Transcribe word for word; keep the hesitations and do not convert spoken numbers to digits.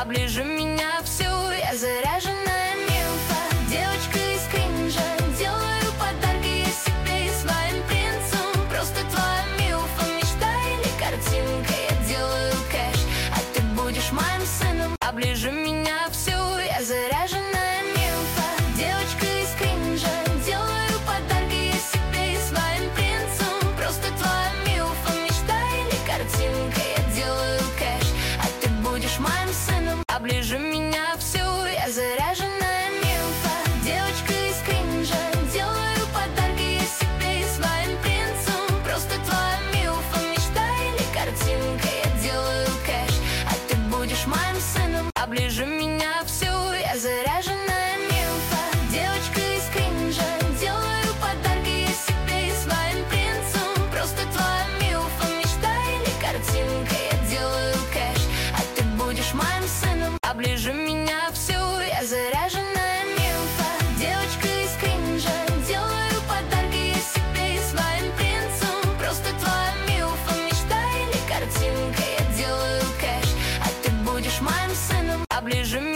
Оближи меня всю, я заряженная нимфа, девочка из кринжа. Делаю подарки я себе и своим принцам. Просто твоя милфа, мечта или картинка. Я делаю кэш, а ты будешь моим сыном. Оближи меня всю, я заряженная нимфа, девочка из кринжа. Делаю подарки я себе и своим принцам. Просто твоя милфа, мечта или картинка. Я делаю кэш, а ты будешь моим сыном. Оближи меня всю, я заряженная нимфа, девочка из кринжа. Делаю подарки я себе и своим принцам. Просто твоя милфа, мечта или картинка. Я делаю кэш, а ты будешь моим сыном. Оближи меня всю, я заряженная нимфа, девочка из кринжа. Делаю подарки я себе и своим принцам. Просто твоя милфа, мечта или картинка. Я делаю кэш, а ты будешь моим сыном. Оближи меня всю, я заряженная нимфа, девочка из кринжа. Делаю подарки я себе и своим принцам. Просто твоя милфа, мечта или картинка. Я делаю кэш, а ты будешь моим сыном. Оближи